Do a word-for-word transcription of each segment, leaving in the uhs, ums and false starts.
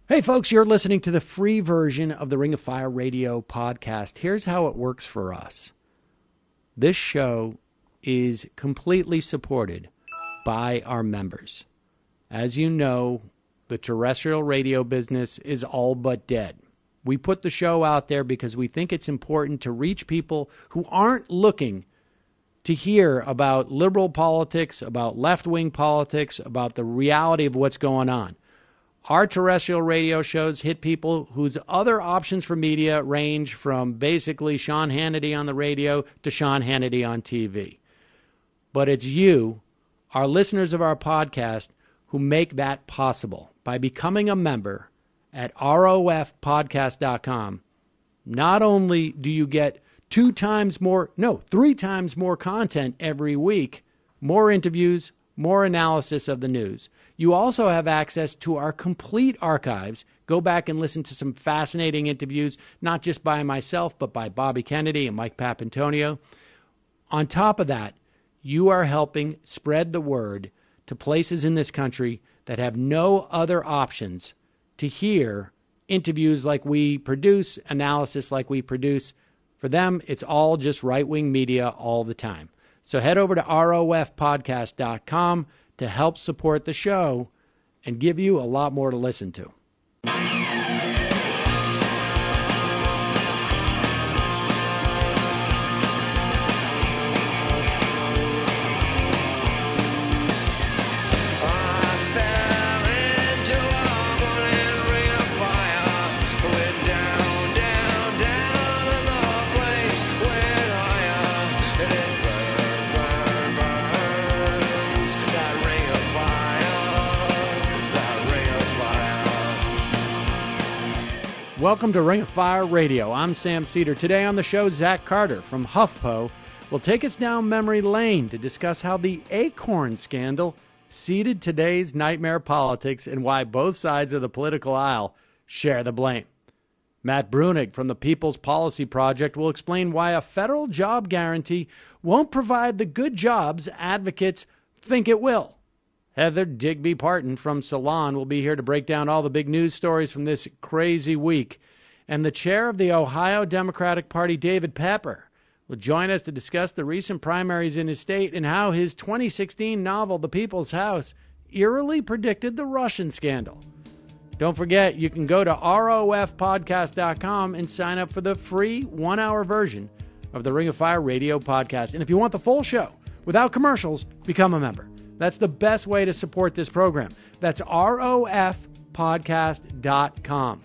Hey folks, you're listening to the free version of the Ring of Fire Radio podcast. Here's how it works for us. This show is completely supported by our members. As you know, the terrestrial radio business is all but dead. We put the show out there because we think it's important to reach people who aren't looking to hear about liberal politics, about left-wing politics, about the reality of what's going on. Our terrestrial radio shows hit people whose other options for media range from basically Sean Hannity on the radio to Sean Hannity on T V. But it's you, our listeners of our podcast, who make that possible by becoming a member at R O F podcast dot com. Not only do you get two times more, no, three times more content every week, more interviews, more analysis of the news. You also have access to our complete archives. Go back and listen to some fascinating interviews, not just by myself, but by Bobby Kennedy and Mike Papantonio. On top of that, you are helping spread the word to places in this country that have no other options to hear interviews like we produce, analysis like we produce. For them, it's all just right-wing media all the time. So head over to R O F podcast dot com to help support the show and give you a lot more to listen to. Welcome to Ring of Fire Radio. I'm Sam Cedar. Today on the show, Zach Carter from HuffPo will take us down memory lane to discuss how the Acorn scandal seeded today's nightmare politics and why both sides of the political aisle share the blame. Matt Bruenig from the People's Policy Project will explain why a federal job guarantee won't provide the good jobs advocates think it will. Heather Digby Parton from Salon will be here to break down all the big news stories from this crazy week. And the chair of the Ohio Democratic Party, David Pepper, will join us to discuss the recent primaries in his state and how his twenty sixteen novel, The People's House, eerily predicted the Russian scandal. Don't forget, you can go to R O F podcast dot com and sign up for the free one-hour version of the Ring of Fire Radio podcast. And if you want the full show without commercials, become a member. That's the best way to support this program. That's R O F podcast dot com.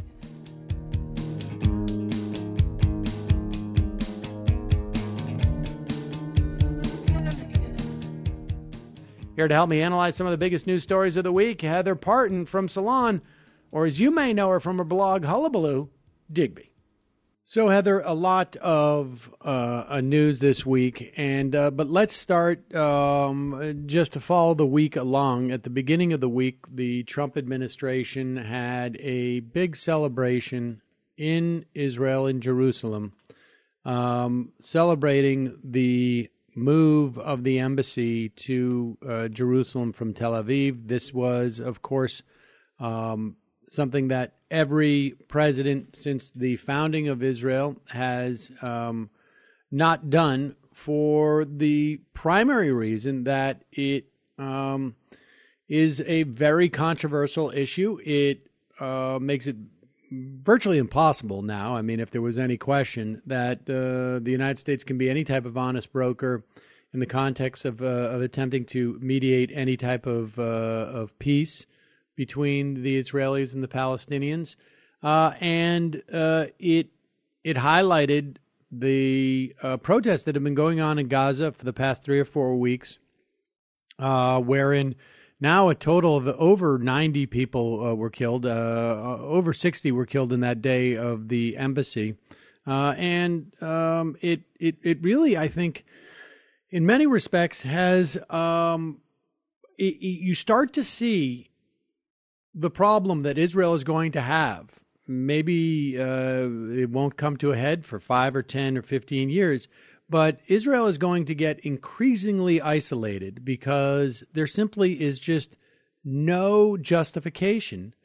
Here to help me analyze some of the biggest news stories of the week, Heather Parton from Salon, or as you may know her from her blog, Hullabaloo, Digby. So, Heather, a lot of uh, news this week, and uh, but let's start um, just to follow the week along. At the beginning of the week, the Trump administration had a big celebration in Israel, in Jerusalem, um, celebrating the move of the embassy to uh, Jerusalem from Tel Aviv. This was, of course, um, something that every president since the founding of Israel has um, not done, for the primary reason that it um, is a very controversial issue. It uh, makes it virtually impossible now. I mean, if there was any question that uh, the United States can be any type of honest broker in the context of, uh, of attempting to mediate any type of uh, of peace between the Israelis and the Palestinians, uh, and uh, it it highlighted the uh, protests that have been going on in Gaza for the past three or four weeks, uh, wherein now a total of over ninety people uh, were killed. Uh, over sixty were killed in that day of the embassy, uh, and um, it it it really, I think, in many respects, has um, it, it, you start to see the problem that Israel is going to have. Maybe uh, it won't come to a head for five or ten or fifteen years, but Israel is going to get increasingly isolated because there simply is just no justification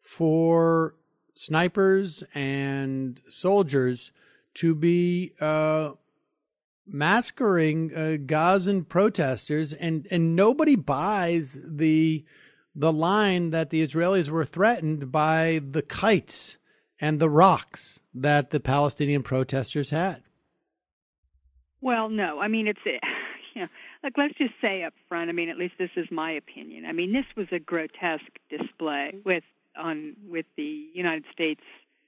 for snipers and soldiers to be uh, massacring uh, Gazan protesters, and, and nobody buys the the line that the Israelis were threatened by the kites and the rocks that the Palestinian protesters had. Well, no. I mean, it's, you know, like, let's just say up front, I mean, at least this is my opinion. I mean, this was a grotesque display with on with the United States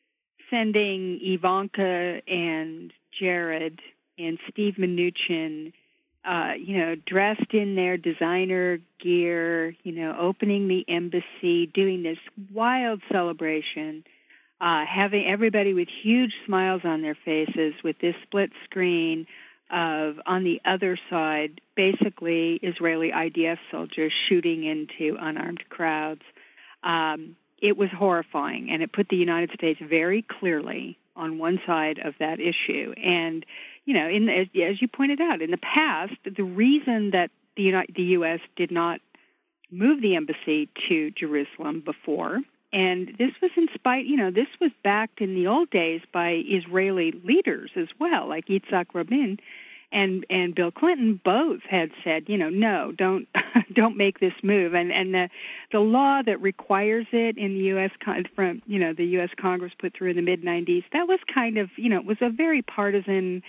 sending Ivanka and Jared and Steve Mnuchin, uh, you know, dressed in their designer gear, you know, opening the embassy, doing this wild celebration, uh, having everybody with huge smiles on their faces with this split screen of, on the other side, basically Israeli I D F soldiers shooting into unarmed crowds. Um, it was horrifying, and it put the United States very clearly on one side of that issue. And, you know, in the, as you pointed out, in the past, the reason that the, United, the U S did not move the embassy to Jerusalem before, and this was in spite, you know, this was backed in the old days by Israeli leaders as well, like Yitzhak Rabin and and Bill Clinton. Both had said, you know, no, don't don't make this move. And and the the law that requires it in the U S from you know the U S Congress put through in the mid nineties, that was kind of, you know, it was a very partisan,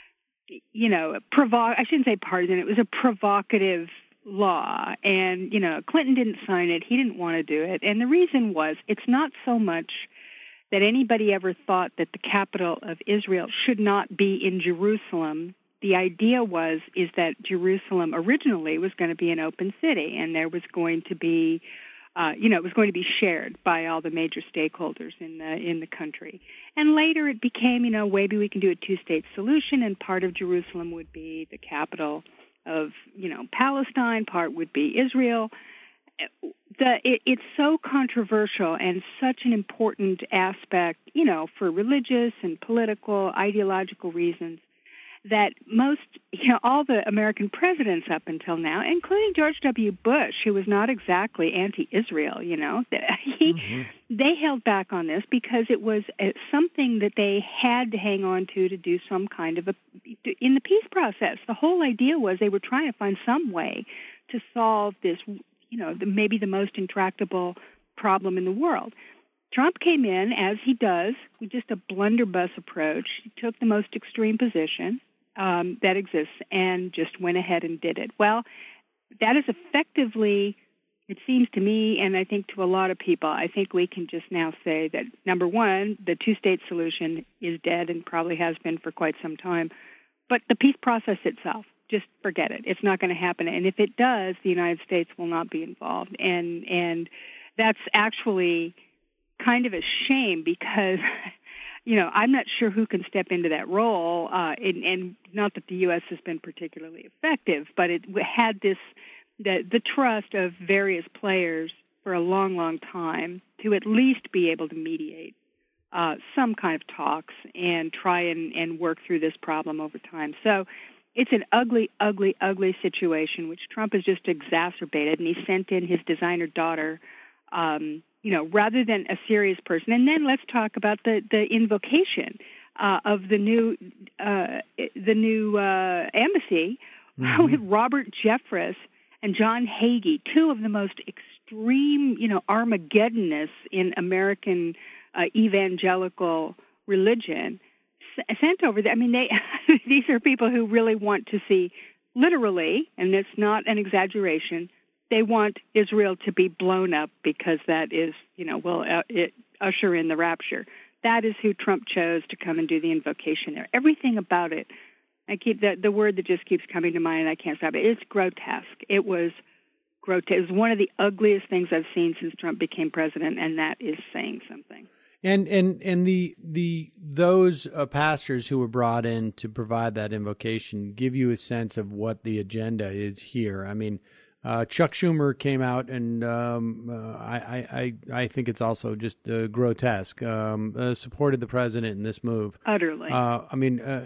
you know, provo- I shouldn't say partisan. It was a provocative law, and, you know, Clinton didn't sign it. He didn't want to do it. And the reason was, it's not so much that anybody ever thought that the capital of Israel should not be in Jerusalem. The idea was, is that Jerusalem originally was going to be an open city, and there was going to be, uh, you know, it was going to be shared by all the major stakeholders in the in the country. And later it became, you know, maybe we can do a two-state solution, and part of Jerusalem would be the capital of, you know, Palestine, part would be Israel. The, it, it's so controversial and such an important aspect, you know, for religious and political, ideological reasons, that most, you know, all the American presidents up until now, including George W. Bush, who was not exactly anti-Israel, you know, he, mm-hmm. they held back on this because it was something that they had to hang on to to do some kind of a, in the peace process. The whole idea was they were trying to find some way to solve this, you know, the, maybe the most intractable problem in the world. Trump came in, as he does, with just a blunderbuss approach. He took the most extreme position um, that exists and just went ahead and did it. Well, that is effectively, it seems to me, and I think to a lot of people, I think we can just now say that, number one, the two-state solution is dead and probably has been for quite some time. But the peace process itself, just forget it. It's not going to happen. And if it does, the United States will not be involved. And and that's actually kind of a shame because, you know, I'm not sure who can step into that role, uh, and, and not that the U S has been particularly effective, but it had this, the, the trust of various players for a long, long time to at least be able to mediate uh, some kind of talks and try and, and work through this problem over time. So it's an ugly, ugly, ugly situation, which Trump has just exacerbated, and he sent in his designer daughter, um, you know, rather than a serious person. And then let's talk about the, the invocation uh, of the new uh, the new uh, embassy mm-hmm. with Robert Jeffress and John Hagee, two of the most extreme, you know, Armageddonists in American uh, evangelical religion, s- sent over there. I mean, they these are people who really want to see, literally, and it's not an exaggeration, they want Israel to be blown up because that is, you know, will uh, it usher in the rapture. That is who Trump chose to come and do the invocation there. Everything about it, I keep the the word that just keeps coming to mind, and I can't stop it. It's grotesque. It was grotesque. It was one of the ugliest things I've seen since Trump became president, and that is saying something. And and and the the those uh, pastors who were brought in to provide that invocation give you a sense of what the agenda is here. I mean, Uh, Chuck Schumer came out, and um, uh, I, I I think it's also just uh, grotesque. Um, uh, supported the president in this move. Utterly. Uh, I mean, uh,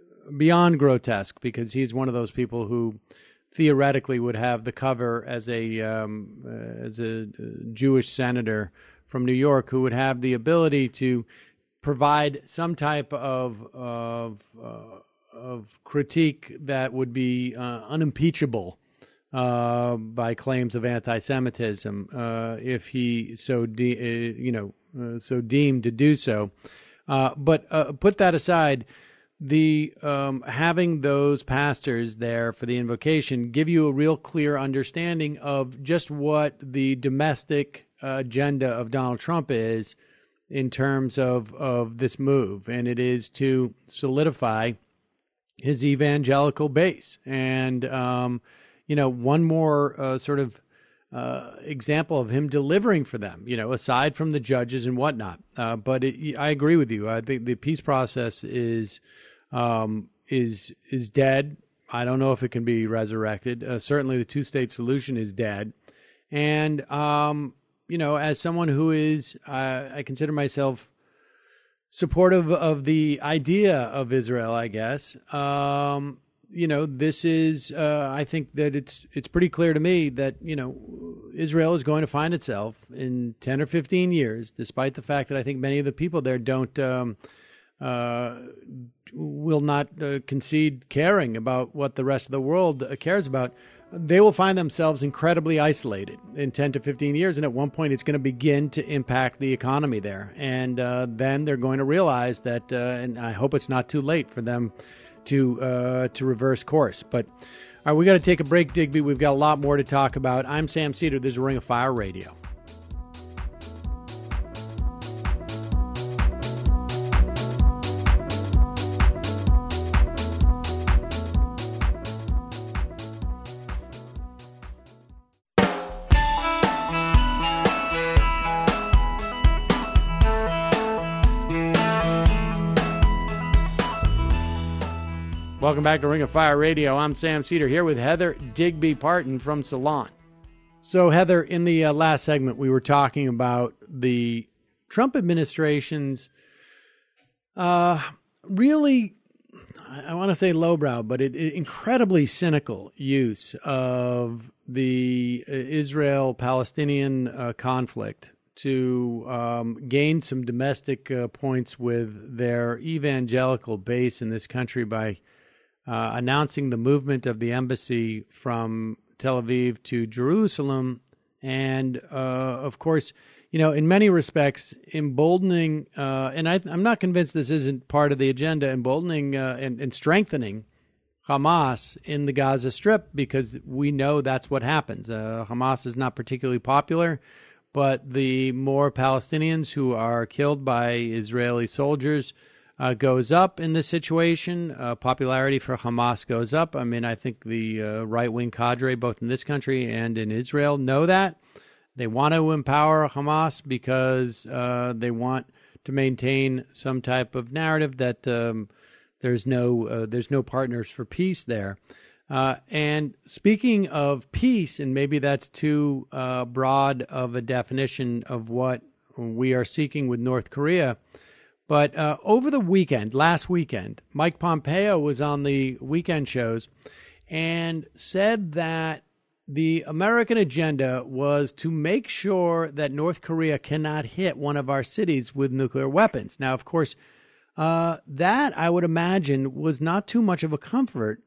beyond grotesque, because he's one of those people who theoretically would have the cover as a um, uh, as a Jewish senator from New York who would have the ability to provide some type of of, uh, of critique that would be uh, unimpeachable uh, by claims of anti-Semitism, uh, if he so de- uh, you know uh, so deemed to do so. Uh, but uh, put that aside. The um, having those pastors there for the invocation give you a real clear understanding of just what the domestic uh, agenda of Donald Trump is in terms of, of this move, and it is to solidify his evangelical base. And um, you know, one more uh, sort of uh, example of him delivering for them, you know, aside from the judges and whatnot. Uh, but it, I agree with you. I think the peace process is. Um, is is dead. I don't know if it can be resurrected. Uh, certainly, the two-state solution is dead. And um, you know, as someone who is, uh, I consider myself supportive of the idea of Israel. I guess um, you know, this is. Uh, I think that it's it's pretty clear to me that you know, Israel is going to find itself in ten or fifteen years, despite the fact that I think many of the people there don't. Um, uh, will not uh, concede caring about what the rest of the world uh, cares about. They will find themselves incredibly isolated in ten to fifteen years. And at one point, it's going to begin to impact the economy there. And uh, then they're going to realize that, uh, and I hope it's not too late for them to uh, to reverse course. But all right, we got to take a break, Digby. We've got a lot more to talk about. I'm Sam Seder. This is Ring of Fire Radio. Welcome back to Ring of Fire Radio. I'm Sam Seder here with Heather Digby Parton from Salon. So, Heather, in the uh, last segment, we were talking about the Trump administration's uh, really, I want to say lowbrow, but it, it incredibly cynical use of the Israel-Palestinian uh, conflict to um, gain some domestic uh, points with their evangelical base in this country by Uh, announcing the movement of the embassy from Tel Aviv to Jerusalem. And, uh, of course, you know, in many respects, emboldening, uh, and I, I'm not convinced this isn't part of the agenda, emboldening uh, and, and strengthening Hamas in the Gaza Strip, because we know that's what happens. Uh, Hamas is not particularly popular, but the more Palestinians who are killed by Israeli soldiers Uh, goes up in this situation. Uh, popularity for Hamas goes up. I mean, I think the uh, right-wing cadre, both in this country and in Israel, know that. They want to empower Hamas because uh, they want to maintain some type of narrative that um, there's no uh, there's no partners for peace there. Uh, and speaking of peace, and maybe that's too uh, broad of a definition of what we are seeking with North Korea, but uh, over the weekend, last weekend, Mike Pompeo was on the weekend shows and said that the American agenda was to make sure that North Korea cannot hit one of our cities with nuclear weapons. Now, of course, uh, that, I would imagine, was not too much of a comfort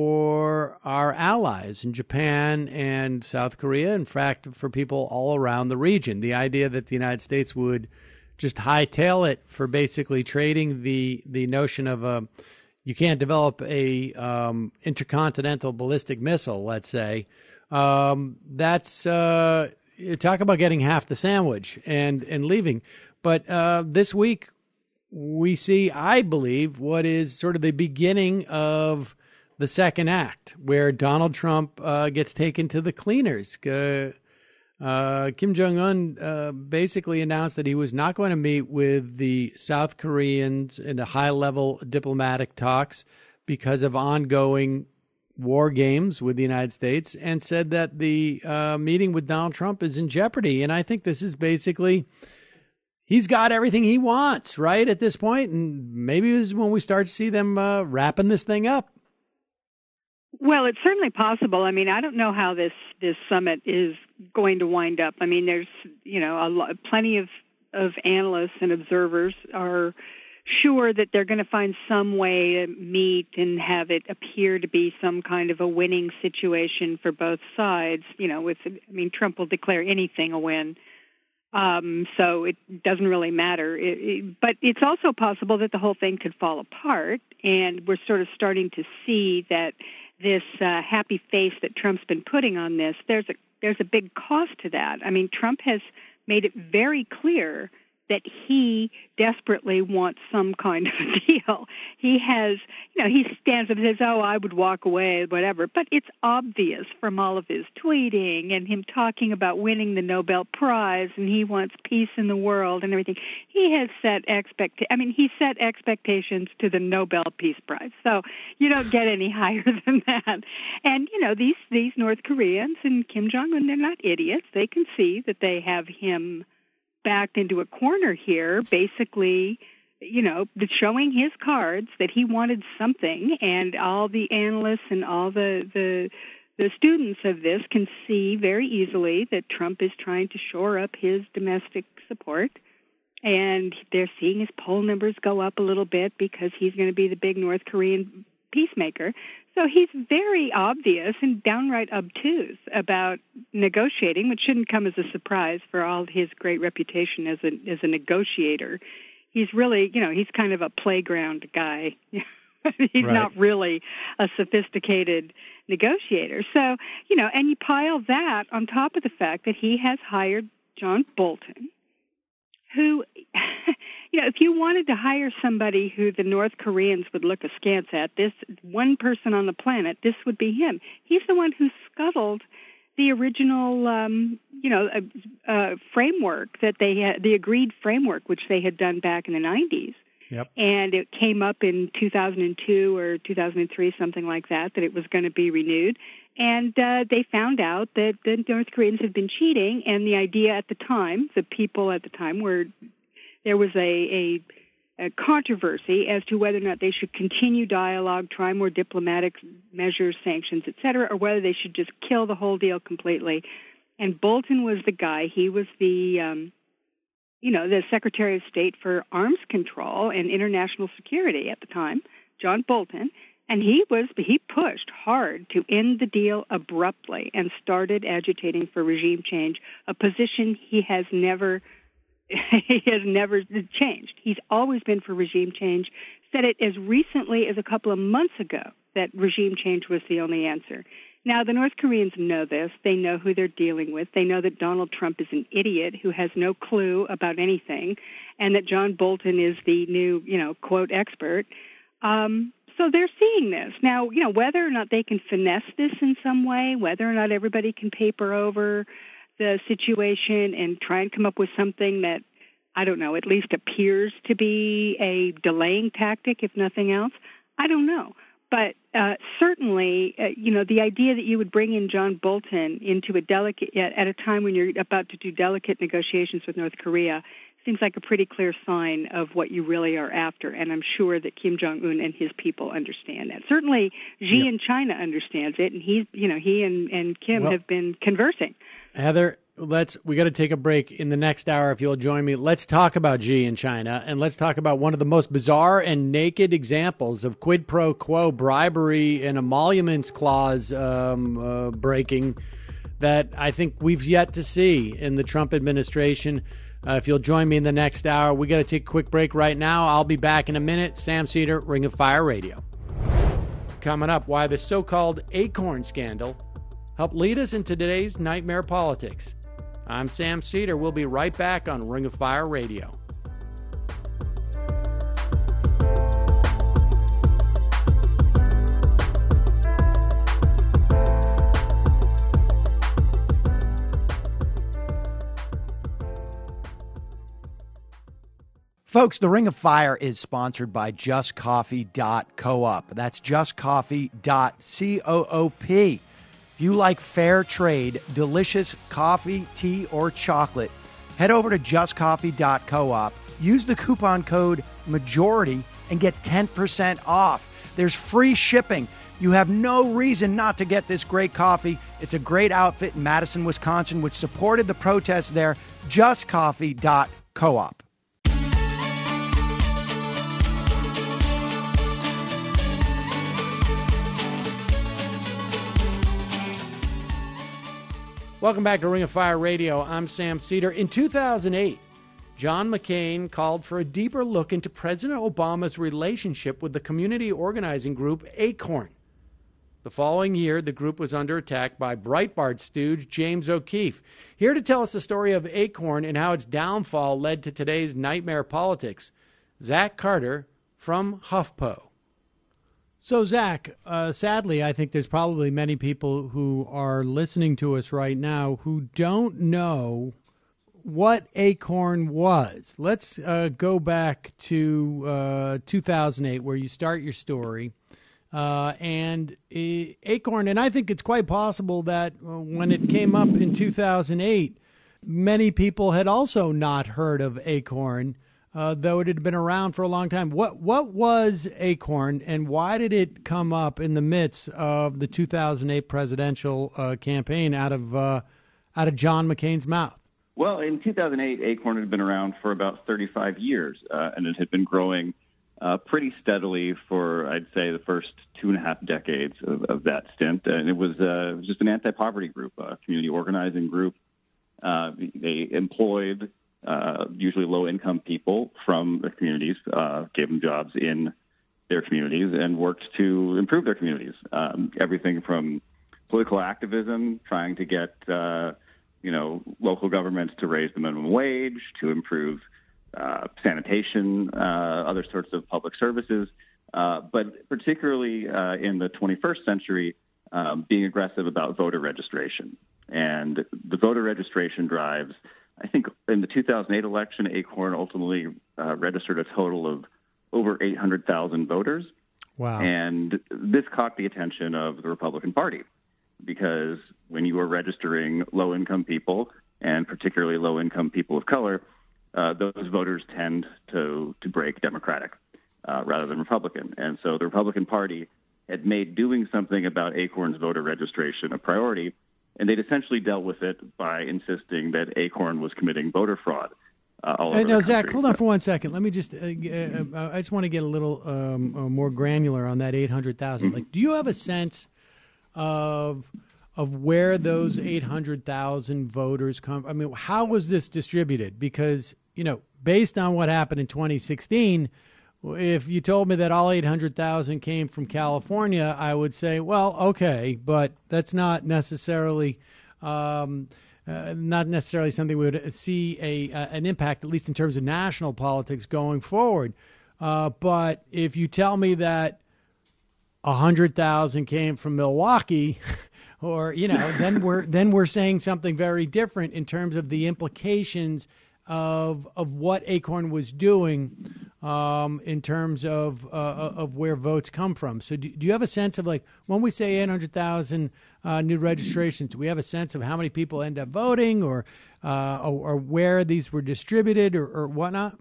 for our allies in Japan and South Korea. In fact, for people all around the region, the idea that the United States would just hightail it for basically trading the the notion of a you can't develop a um, intercontinental ballistic missile, let's say. Um, that's uh, talk about getting half the sandwich and and leaving. But uh, this week we see, I believe, what is sort of the beginning of the second act, where Donald Trump uh, gets taken to the cleaners. Uh, Uh, Kim Jong-un uh, basically announced that he was not going to meet with the South Koreans in the high-level diplomatic talks because of ongoing war games with the United States, and said that the uh, meeting with Donald Trump is in jeopardy. And I think this is basically, he's got everything he wants, right, at this point, and maybe this is when we start to see them uh, wrapping this thing up. Well, it's certainly possible. I mean, I don't know how this, this summit is going to wind up. I mean, there's, you know, a lot, plenty of, of analysts and observers are sure that they're going to find some way to meet and have it appear to be some kind of a winning situation for both sides. You know, with, I mean, Trump will declare anything a win. Um, so it doesn't really matter. It, it, but it's also possible that the whole thing could fall apart, and we're sort of starting to see that this uh, happy face that Trump's been putting on this, there's a there's a big cost to that. I mean, Trump has made it very clear that he desperately wants some kind of a deal. He has, you know, he stands up and says, oh, I would walk away, whatever. But it's obvious from all of his tweeting and him talking about winning the Nobel Prize, and he wants peace in the world and everything. He has set expect. I mean, he set expectations to the Nobel Peace Prize. So you don't get any higher than that. And, you know, these, these North Koreans and Kim Jong-un, they're not idiots. They can see that they have him backed into a corner here, basically, you know, showing his cards that he wanted something, and all the analysts and all the, the the students of this can see very easily that Trump is trying to shore up his domestic support, and they're seeing his poll numbers go up a little bit because he's going to be the big North Korean peacemaker. So he's very obvious and downright obtuse about negotiating, which shouldn't come as a surprise for all his great reputation as a as a negotiator. He's really, you know, he's kind of a playground guy. He's right. Not really a sophisticated negotiator. So, you know, and you pile that on top of the fact that he has hired John Bolton, who, you know, if you wanted to hire somebody who the North Koreans would look askance at, this one person on the planet, this would be him. He's the one who scuttled the original, um, you know, uh, uh, framework that they had, the agreed framework, which they had done back in the nineties. Yep. And it came up in two thousand two or two thousand three, something like that, that it was going to be renewed. And uh, they found out that the North Koreans had been cheating, and the idea at the time, the people at the time, were there was a, a, a controversy as to whether or not they should continue dialogue, try more diplomatic measures, sanctions, et cetera, or whether they should just kill the whole deal completely. And Bolton was the guy. He was the, um, you know, the Secretary of State for Arms Control and International Security at the time, John Bolton. And he was he pushed hard to end the deal abruptly and started agitating for regime change, a position he has never he has never changed. He's always been for regime change, said it as recently as a couple of months ago that regime change was the only answer. Now, the North Koreans know this. They know who they're dealing with. They know that Donald Trump is an idiot who has no clue about anything, and that John Bolton is the new, you know, quote, expert. Um So they're seeing this. Now, you know, whether or not they can finesse this in some way, whether or not everybody can paper over the situation and try and come up with something that, I don't know, at least appears to be a delaying tactic, if nothing else, I don't know. But uh, certainly, uh, you know, the idea that you would bring in John Bolton into a delicate, at a time when you're about to do delicate negotiations with North Korea, seems like a pretty clear sign of what you really are after, and I'm sure that Kim Jong-un and his people understand that. Certainly, Xi yep. in China understands it, and he's, you know, he and, and Kim well, have been conversing. Heather, let's we got to take a break in the next hour. If you'll join me, let's talk about Xi in China, and let's talk about one of the most bizarre and naked examples of quid pro quo bribery and emoluments clause um, uh, breaking that I think we've yet to see in the Trump administration. Uh, if you'll join me in the next hour, we got to take a quick break right now. I'll be back in a minute. Sam Seder, Ring of Fire Radio. Coming up, why the so-called Acorn scandal helped lead us into today's nightmare politics. I'm Sam Seder. We'll be right back on Ring of Fire Radio. Folks, the Ring of Fire is sponsored by just coffee dot coop. That's just coffee dot coop. If you like fair trade, delicious coffee, tea, or chocolate, head over to just coffee dot coop. Use the coupon code MAJORITY and get ten percent off. There's free shipping. You have no reason not to get this great coffee. It's a great outfit in Madison, Wisconsin, which supported the protests there. just coffee dot coop. Welcome back to Ring of Fire Radio. I'm Sam Cedar. In two thousand eight, John McCain called for a deeper look into President Obama's relationship with the community organizing group ACORN. The following year, the group was under attack by Breitbart stooge James O'Keefe. Here to tell us the story of ACORN and how its downfall led to today's nightmare politics, Zach Carter from HuffPo. So, Zach, uh, sadly, I think there's probably many people who are listening to us right now who don't know what ACORN was. Let's uh, go back to uh, two thousand eight, where you start your story. Uh, and uh, ACORN, and I think it's quite possible that uh, when it came up in two thousand eight, many people had also not heard of ACORN. Uh, though it had been around for a long time. What what was ACORN, and why did it come up in the midst of the two thousand eight presidential uh, campaign out of uh, out of John McCain's mouth? Well, in two thousand eight, ACORN had been around for about thirty-five years, uh, and it had been growing uh, pretty steadily for, I'd say, the first two and a half decades of, of that stint. And it was, uh, it was just an anti-poverty group, a community organizing group. Uh, they employed Uh, usually low-income people from the communities, uh, gave them jobs in their communities, and worked to improve their communities. Um, everything from political activism, trying to get uh, you know local governments to raise the minimum wage, to improve uh, sanitation, uh, other sorts of public services, uh, but particularly uh, in the twenty-first century, um, being aggressive about voter registration. And the voter registration drives, I think in the two thousand eight election, ACORN ultimately uh, registered a total of over eight hundred thousand voters. Wow. And this caught the attention of the Republican Party, because when you are registering low-income people, and particularly low-income people of color, uh, those voters tend to, to break Democratic uh, rather than Republican. And so the Republican Party had made doing something about ACORN's voter registration a priority, and they'd essentially dealt with it by insisting that ACORN was committing voter fraud uh, all over hey, the now, country. Zach, hold on for one second. Let me just, uh, uh, I just want to get a little um, uh, more granular on that eight hundred thousand. Mm-hmm. Like, do you have a sense of of where those eight hundred thousand voters come? I mean, how was this distributed? Because, you know, based on what happened in twenty sixteen, if you told me that all eight hundred thousand came from California, I would say, well, okay, but that's not necessarily um, uh, not necessarily something we would see a uh, an impact, at least in terms of national politics going forward. Uh, but if you tell me that one hundred thousand came from Milwaukee, or, you know, then we're then we're saying something very different in terms of the implications of of what ACORN was doing um, in terms of uh, of where votes come from. So do, do you have a sense of, like, when we say eight hundred thousand uh, new registrations, do we have a sense of how many people end up voting, or uh, or, or where these were distributed, or, or whatnot?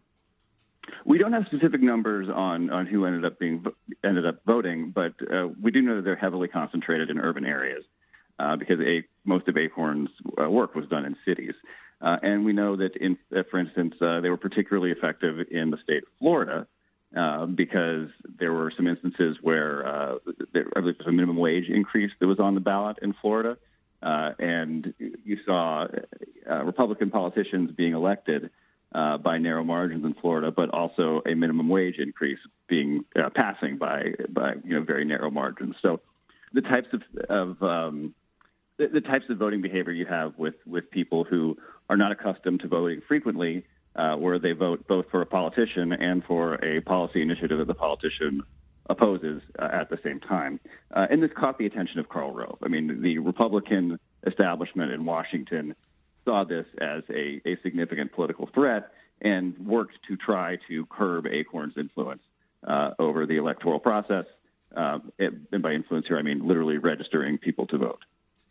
We don't have specific numbers on, on who ended up being ended up voting, but uh, we do know that they're heavily concentrated in urban areas uh, because a, most of ACORN's uh, work was done in cities. Uh, and we know that, in, uh, for instance, uh, they were particularly effective in the state of Florida uh, because there were some instances where uh, there, I believe there was a minimum wage increase that was on the ballot in Florida. Uh, and you saw uh, Republican politicians being elected uh, by narrow margins in Florida, but also a minimum wage increase being uh, passing by, by you know, very narrow margins. So the types of, of um, the, the types of voting behavior you have with, with people who are not accustomed to voting frequently, uh, where they vote both for a politician and for a policy initiative that the politician opposes uh, at the same time. Uh, and this caught the attention of Karl Rove. I mean, the Republican establishment in Washington saw this as a, a significant political threat and worked to try to curb ACORN's influence uh, over the electoral process. Uh, it, and by influence here, I mean literally registering people to vote.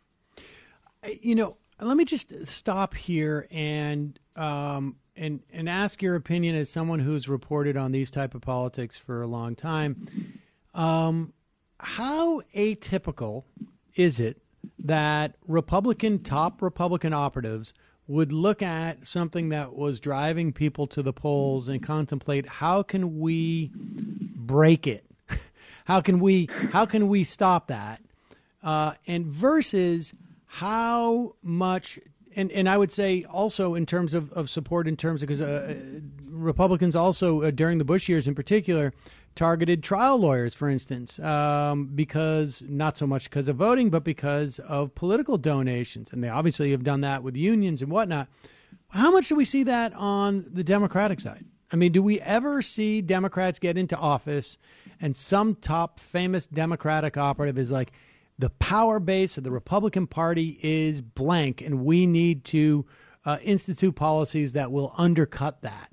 You know, let me just stop here and um, and and ask your opinion as someone who's reported on these type of politics for a long time. Um, how atypical is it that Republican, top Republican operatives would look at something that was driving people to the polls and contemplate, how can we break it? How can we, how can we stop that? Uh, and versus how much, and, and I would say also in terms of, of support, in terms of, because uh, Republicans also uh, during the Bush years in particular targeted trial lawyers, for instance, um, because not so much because of voting, but because of political donations. And they obviously have done that with unions and whatnot. How much do we see that on the Democratic side? I mean, do we ever see Democrats get into office and some top famous Democratic operative is like, the power base of the Republican Party is blank, and we need to uh, institute policies that will undercut that?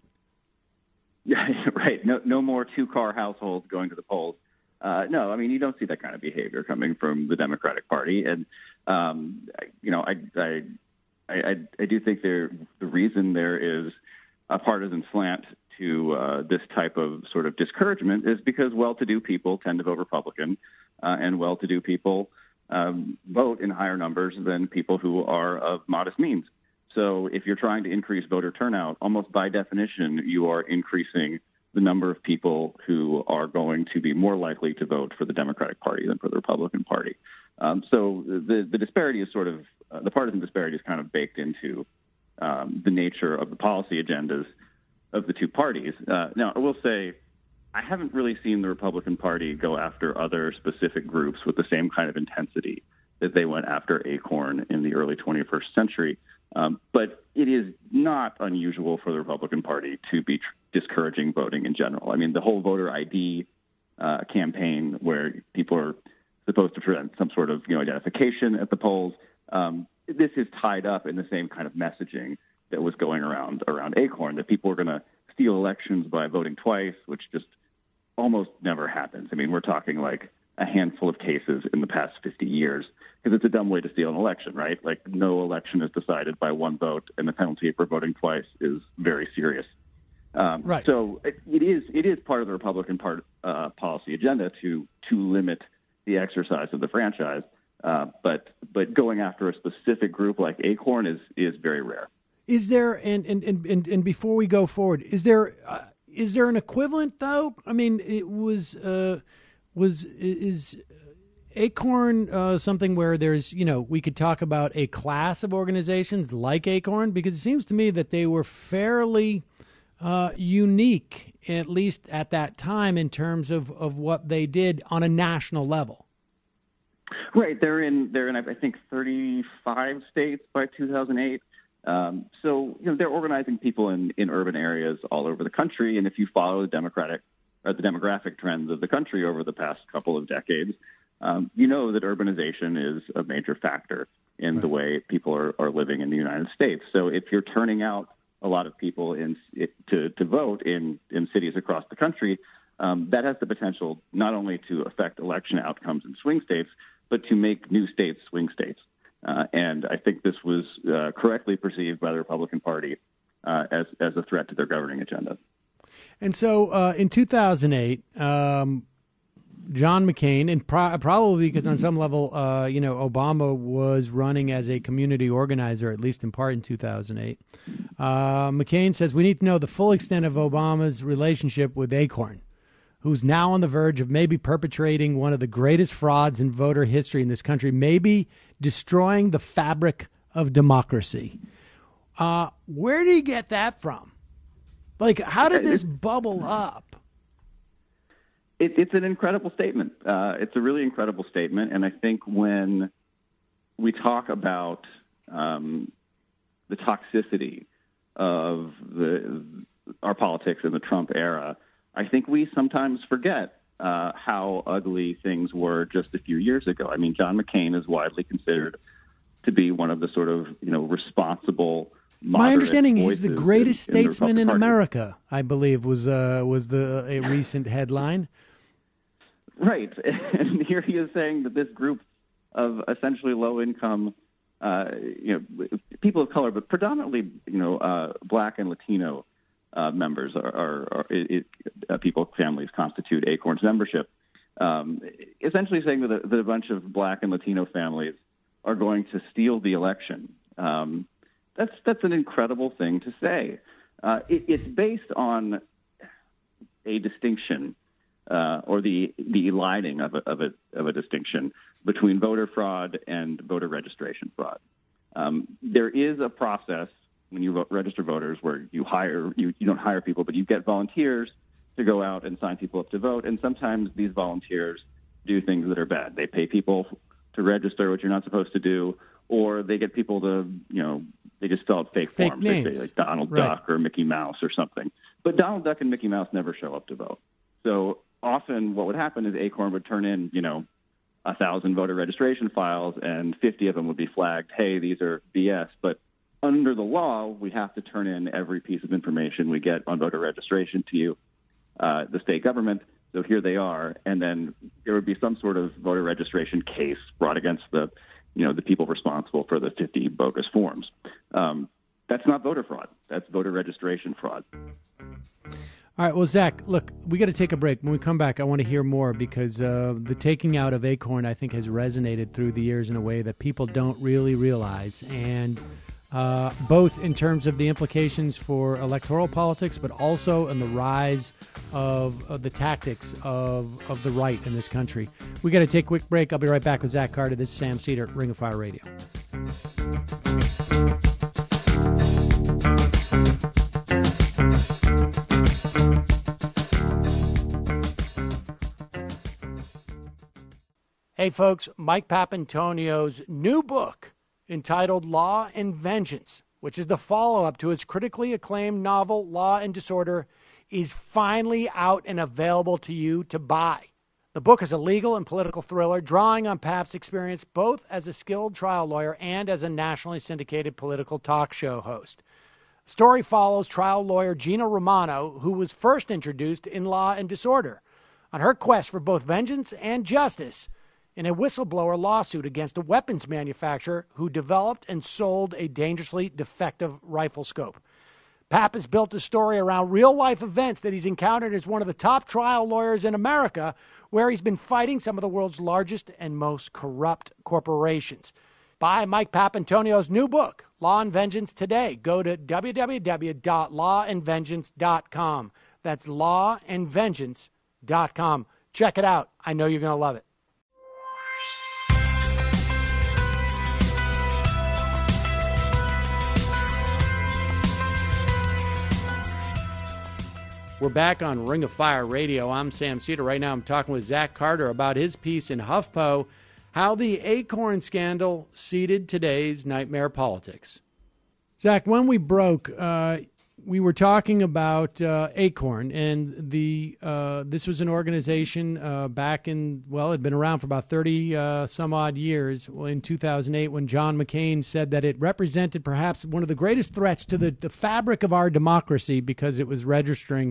Yeah, right. No, no more two-car households going to the polls. Uh, no, I mean, you don't see that kind of behavior coming from the Democratic Party. And, um, you know, I, I, I, I do think there, the reason there is a partisan slant to uh, this type of sort of discouragement is because well-to-do people tend to vote Republican, uh, and well-to-do people um, vote in higher numbers than people who are of modest means. So if you're trying to increase voter turnout, almost by definition, you are increasing the number of people who are going to be more likely to vote for the Democratic Party than for the Republican Party. Um, so the, the disparity is sort of, uh, the partisan disparity is kind of baked into um, the nature of the policy agendas of the two parties. Uh, now, I will say, I haven't really seen the Republican Party go after other specific groups with the same kind of intensity that they went after Acorn in the early twenty-first century. Um, but it is not unusual for the Republican Party to be tr- discouraging voting in general. I mean, the whole voter I D uh, campaign where people are supposed to present some sort of, you know, identification at the polls, um, this is tied up in the same kind of messaging that was going around around Acorn, that people are going to steal elections by voting twice, which just almost never happens. I mean, we're talking like a handful of cases in the past fifty years, because it's a dumb way to steal an election, right? Like, no election is decided by one vote, and the penalty for voting twice is very serious. Um, right. So it, it is it is part of the Republican part, uh, policy agenda to to limit the exercise of the franchise, uh, but but going after a specific group like Acorn is is very rare. Is there, and and and and, and before we go forward, is there uh, is there an equivalent though? I mean, it was. Uh, Was is Acorn uh, something where there's, you know, we could talk about a class of organizations like Acorn? Because it seems to me that they were fairly uh, unique, at least at that time, in terms of, of what they did on a national level. Right. They're in, they're in, I think, thirty-five states by two thousand eight. Um, so, you know, they're organizing people in, in urban areas all over the country. And if you follow the Democratic or the demographic trends of the country over the past couple of decades, um, you know that urbanization is a major factor in right. the way people are, are living in the United States. So if you're turning out a lot of people in it, to, to vote in, in cities across the country, um, that has the potential not only to affect election outcomes in swing states, but to make new states swing states. Uh, and I think this was uh, correctly perceived by the Republican Party uh, as, as a threat to their governing agenda. And so uh, in two thousand eight, um, John McCain, and pro- probably because on some level, uh, you know, Obama was running as a community organizer, at least in part in two thousand eight. Uh, McCain says we need to know the full extent of Obama's relationship with Acorn, who's now on the verge of maybe perpetrating one of the greatest frauds in voter history in this country, maybe destroying the fabric of democracy. Uh, where did he get that from? Like, how did this bubble up? It, it's an incredible statement. Uh, it's a really incredible statement. And I think when we talk about um, the toxicity of the, our politics in the Trump era, I think we sometimes forget uh, how ugly things were just a few years ago. I mean, John McCain is widely considered to be one of the sort of, you know, responsible, my understanding, he's the greatest in, in statesman the in America, I believe, was uh, was the a recent headline. Right. And here he is saying that this group of essentially low-income, uh, you know, people of color, but predominantly, you know, uh, Black and Latino uh, members are, are, are it, uh, people, families constitute Acorn's membership. um, essentially saying that a, that a bunch of Black and Latino families are going to steal the election. Um, that's that's an incredible thing to say. Uh, it, it's based on a distinction uh, or the the eliding of a, of a of a distinction between voter fraud and voter registration fraud. Um, there is a process when you vote, register voters where you hire you, you don't hire people, but you get volunteers to go out and sign people up to vote. And sometimes these volunteers do things that are bad. They pay people to register, which you're not supposed to do, or they get people to, you know, they just fill out fake, fake forms. Names. They say like Donald Right. Duck or Mickey Mouse or something. But Donald Duck and Mickey Mouse never show up to vote. So often what would happen is Acorn would turn in, you know, a thousand voter registration files, and fifty of them would be flagged, hey, these are B S. But under the law, we have to turn in every piece of information we get on voter registration to you, uh, the state government. So here they are, and then there would be some sort of voter registration case brought against the, you know, the people responsible for the fifty bogus forms. Um, that's not voter fraud. That's voter registration fraud. All right, well, Zach, look, we got to take a break. When we come back, I want to hear more because uh, the taking out of Acorn, I think, has resonated through the years in a way that people don't really realize. And uh, both in terms of the implications for electoral politics, but also in the rise of, of the tactics of, of the right in this country. We got to take a quick break. I'll be right back with Zach Carter. This is Sam Seder, Ring of Fire Radio. Hey, folks, Mike Papantonio's new book entitled Law and Vengeance, which is the follow-up to his critically acclaimed novel Law and Disorder, is finally out and available to you to buy. The book is a legal and political thriller drawing on Pap's experience both as a skilled trial lawyer and as a nationally syndicated political talk show host. The story follows trial lawyer Gina Romano, who was first introduced in Law and Disorder, on her quest for both vengeance and justice in a whistleblower lawsuit against a weapons manufacturer who developed and sold a dangerously defective rifle scope. Pap has built a story around real-life events that he's encountered as one of the top trial lawyers in America, where he's been fighting some of the world's largest and most corrupt corporations. Buy Mike Papantonio's new book, Law and Vengeance, today. Go to w w w dot law and vengeance dot com. That's law and vengeance dot com. Check it out. I know you're going to love it. We're back on Ring of Fire Radio. I'm Sam Seder. Right now I'm talking with Zach Carter about his piece in HuffPo, How the Acorn Scandal Seeded Today's Nightmare Politics. Zach, when we broke, uh, we were talking about uh, Acorn, and the uh, this was an organization uh, back in, well, it had been around for about thirty uh, some odd years, in two thousand eight, when John McCain said that it represented perhaps one of the greatest threats to the, the fabric of our democracy because it was registering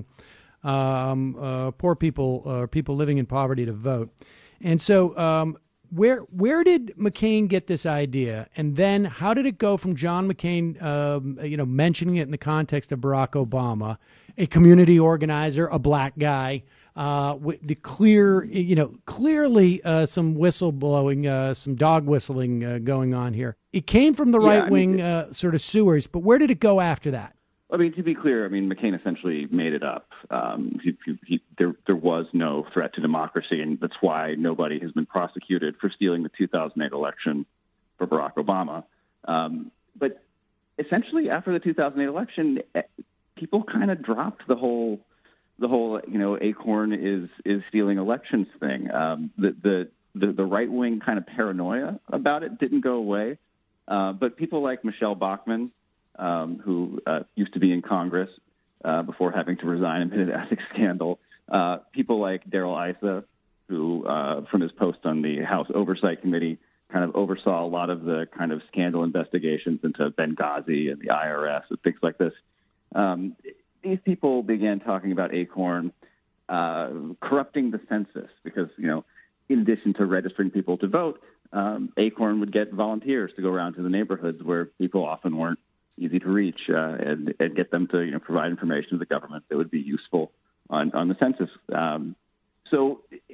um, uh, poor people or uh, people living in poverty to vote. And so um, where where did McCain get this idea? And then how did it go from John McCain, um, you know, mentioning it in the context of Barack Obama, a community organizer, a black guy, uh, with the clear, you know, clearly uh, some whistleblowing, uh, some dog whistling uh, going on here. It came from the Yeah, right wing I mean, uh, sort of sewers, but where did it go after that? I mean, to be clear, I mean, McCain essentially made it up. Um, he, he, he, there, there was no threat to democracy, and that's why nobody has been prosecuted for stealing the two thousand eight election for Barack Obama. Um, but essentially, after the two thousand eight election, people kind of dropped the whole, the whole, you know, Acorn is is stealing elections thing. Um, the the the, the right wing kind of paranoia about it didn't go away, uh, but people like Michelle Bachmann, Um, who uh, used to be in Congress uh, before having to resign amid an ethics scandal. Uh, people like Darrell Issa, who, uh, from his post on the House Oversight Committee, kind of oversaw a lot of the kind of scandal investigations into Benghazi and the I R S and things like this. Um, these people began talking about Acorn uh, corrupting the census because, you know, in addition to registering people to vote, um, Acorn would get volunteers to go around to the neighborhoods where people often weren't easy to reach, uh, and, and get them to, you know, provide information to the government that would be useful on, on the census. Um, so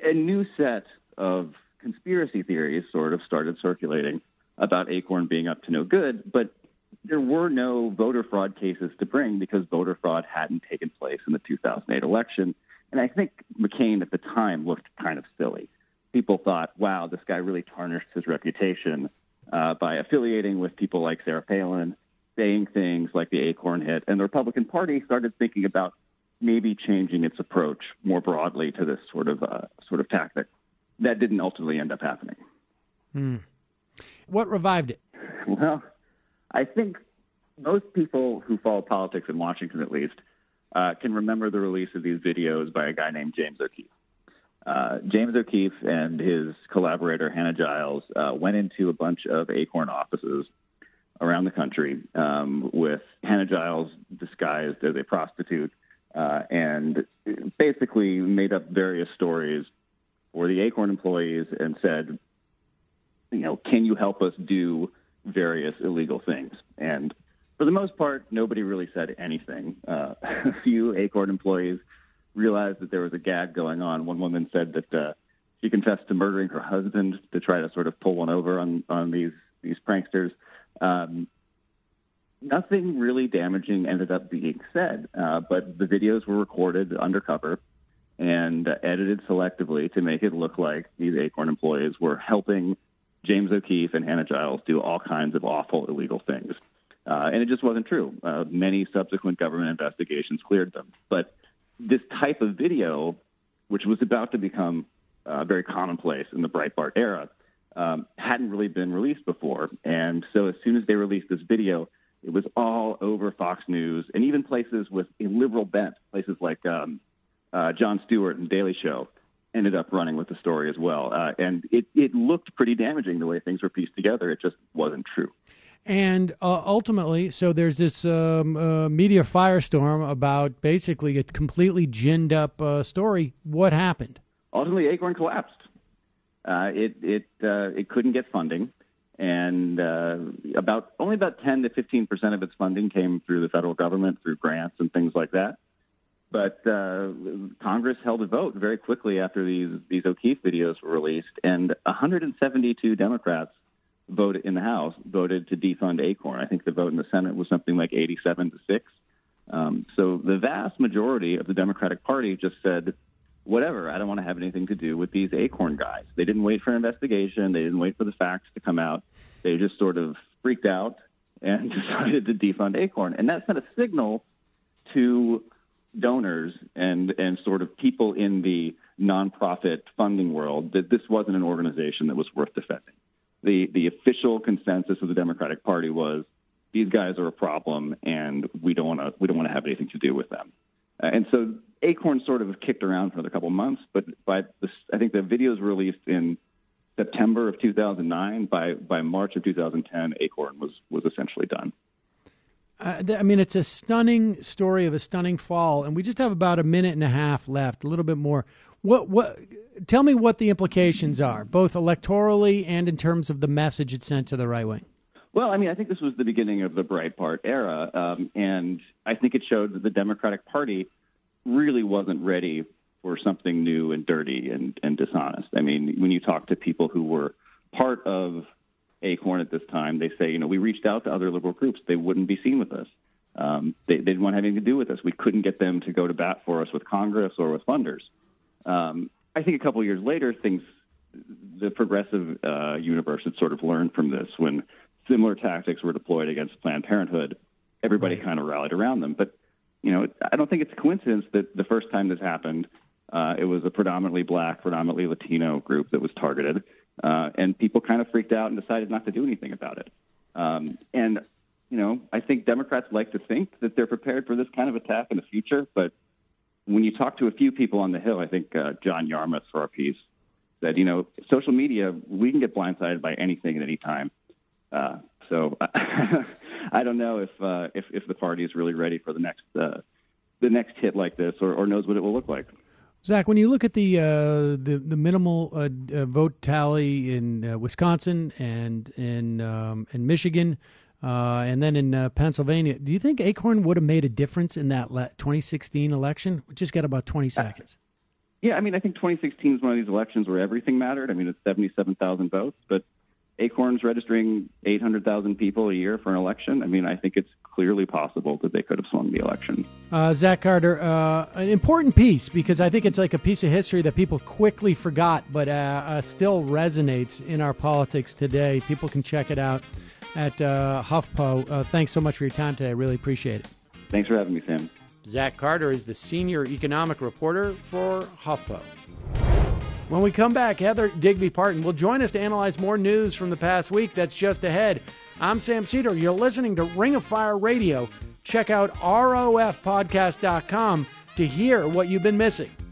a new set of conspiracy theories sort of started circulating about Acorn being up to no good, but there were no voter fraud cases to bring because voter fraud hadn't taken place in the two thousand eight election. And I think McCain at the time looked kind of silly. People thought, wow, this guy really tarnished his reputation uh, by affiliating with people like Sarah Palin, saying things like the Acorn hit. And the Republican Party started thinking about maybe changing its approach more broadly to this sort of uh, sort of tactic. That didn't ultimately end up happening. Hmm. What revived it? Well, I think most people who follow politics in Washington, at least, uh, can remember the release of these videos by a guy named James O'Keefe. Uh, James O'Keefe and his collaborator, Hannah Giles, uh, went into a bunch of Acorn offices around the country um, with Hannah Giles disguised as a prostitute uh, and basically made up various stories for the Acorn employees and said, you know, can you help us do various illegal things? And for the most part, nobody really said anything. Uh, a few Acorn employees realized that there was a gag going on. One woman said that uh, she confessed to murdering her husband to try to sort of pull one over on, on these, these pranksters. Um, nothing really damaging ended up being said, uh, but the videos were recorded undercover and uh, edited selectively to make it look like these Acorn employees were helping James O'Keefe and Hannah Giles do all kinds of awful, illegal things. Uh, and it just wasn't true. Uh, many subsequent government investigations cleared them. But this type of video, which was about to become uh, very commonplace in the Breitbart era, um, hadn't really been released before. And so as soon as they released this video, it was all over Fox News and even places with a liberal bent, places like um, uh, Jon Stewart and Daily Show ended up running with the story as well. Uh, and it, it looked pretty damaging the way things were pieced together. It just wasn't true. And uh, ultimately, so there's this um, uh, media firestorm about basically a completely ginned up uh, story. What happened? Ultimately, Acorn collapsed. Uh, it it uh, it couldn't get funding, and uh, about only about ten to fifteen percent of its funding came through the federal government through grants and things like that. But uh, Congress held a vote very quickly after these these O'Keefe videos were released, and one hundred seventy-two Democrats voted in the House voted to defund Acorn. I think the vote in the Senate was something like eighty-seven to six. Um, so the vast majority of the Democratic Party just said, whatever, I don't want to have anything to do with these Acorn guys. They didn't wait for an investigation. They didn't wait for the facts to come out. They just sort of freaked out and decided to defund Acorn. And that sent a signal to donors and, and sort of people in the nonprofit funding world that this wasn't an organization that was worth defending. The, the official consensus of the Democratic Party was these guys are a problem and we don't want to we don't want to have anything to do with them. Uh, and so Acorn sort of kicked around for another couple of months, but by this, I think the videos were released in September of two thousand nine. By by March of two thousand ten, Acorn was was essentially done. Uh, th- I mean, it's a stunning story of a stunning fall, and we just have about a minute and a half left, a little bit more. What what? Tell me what the implications are, both electorally and in terms of the message it sent to the right wing. Well, I mean, I think this was the beginning of the Breitbart era, um, and I think it showed that the Democratic Party really wasn't ready for something new and dirty and, and dishonest. I mean, when you talk to people who were part of Acorn at this time, they say, you know, we reached out to other liberal groups. They wouldn't be seen with us. Um, they, they didn't want anything to do with us. We couldn't get them to go to bat for us with Congress or with funders. Um, I think a couple of years later, things, the progressive uh, universe had sort of learned from this. When similar tactics were deployed against Planned Parenthood, everybody kind of rallied around them. But, you know, I don't think it's a coincidence that the first time this happened, uh, it was a predominantly black, predominantly Latino group that was targeted, uh, and people kind of freaked out and decided not to do anything about it. Um, and, you know, I think Democrats like to think that they're prepared for this kind of attack in the future, but when you talk to a few people on the Hill, I think uh, John Yarmuth for our piece said, you know, social media, we can get blindsided by anything at any time. Uh, so I don't know if, uh, if if the party is really ready for the next uh, the next hit like this, or, or knows what it will look like. Zach, when you look at the uh, the, the minimal uh, uh, vote tally in uh, Wisconsin and in um, in Michigan, uh, and then in uh, Pennsylvania, do you think Acorn would have made a difference in that le- twenty sixteen election? We just got about twenty seconds. Yeah, I mean, I think twenty sixteen is one of these elections where everything mattered. I mean, it's seventy-seven thousand votes, but Acorn's registering eight hundred thousand people a year for an election. I mean, I think it's clearly possible that they could have swung the election. Uh, Zach Carter, uh, an important piece, because I think it's like a piece of history that people quickly forgot, but uh, uh, still resonates in our politics today. People can check it out at uh, HuffPo. Uh, thanks so much for your time today. I really appreciate it. Thanks for having me, Sam. Zach Carter is the senior economic reporter for HuffPo. When we come back, Heather Digby Parton will join us to analyze more news from the past week that's just ahead. I'm Sam Seder. You're listening to Ring of Fire Radio. Check out R O F podcast dot com to hear what you've been missing.